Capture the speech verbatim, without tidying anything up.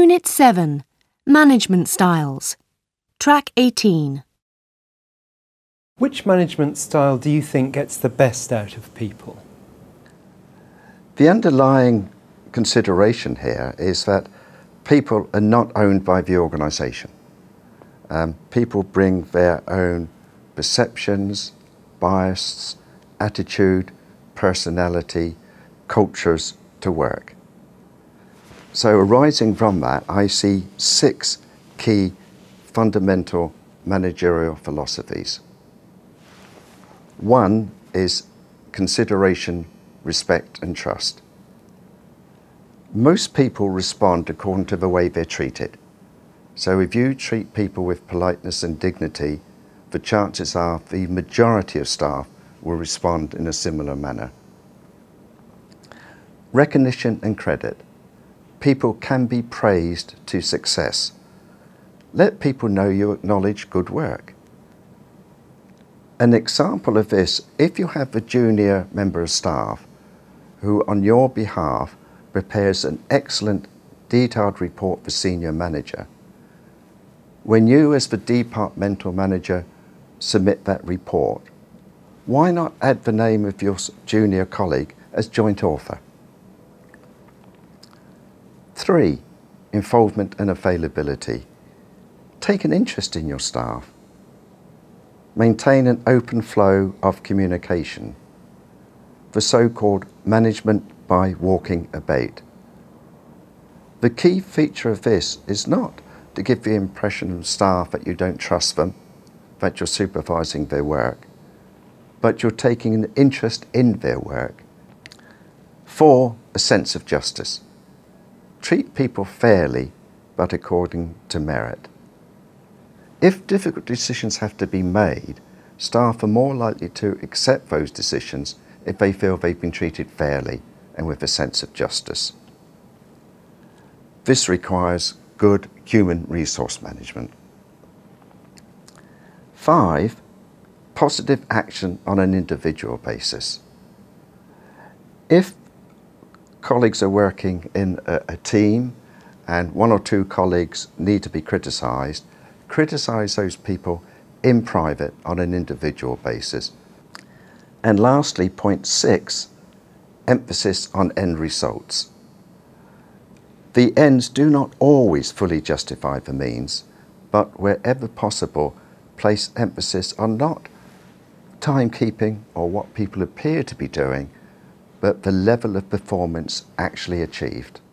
Unit seven, Management Styles. Track eighteen. Which management style do you think gets the best out of people? The underlying consideration here is that people are not owned by the organisation. Um, people bring their own perceptions, bias, attitude, personality, cultures to work. So arising from that, I see six key fundamental managerial philosophies. One is consideration, respect and trust. Most people respond according to the way they're treated. So if you treat people with politeness and dignity, the chances are the majority of staff will respond in a similar manner. Recognition and credit. People can be praised to success. Let people know you acknowledge good work. An example of this, if you have a junior member of staff who on your behalf prepares an excellent detailed report for senior manager, when you as the departmental manager submit that report, why not add the name of your junior colleague as joint author? Three, involvement and availability. Take an interest in your staff. Maintain an open flow of communication, the so-called management by walking a bait. The key feature of this is not to give the impression of staff that you don't trust them, that you're supervising their work, but you're taking an interest in their work. Four, a sense of justice. Treat people fairly, but according to merit. If difficult decisions have to be made, staff are more likely to accept those decisions if they feel they've been treated fairly and with a sense of justice. This requires good human resource management. Five, positive action on an individual basis. If colleagues are working in a, a team and one or two colleagues need to be criticised, criticise those people in private on an individual basis. And lastly, point six, emphasis on end results. The ends do not always fully justify the means, but wherever possible, place emphasis on not timekeeping or what people appear to be doing, but the level of performance actually achieved.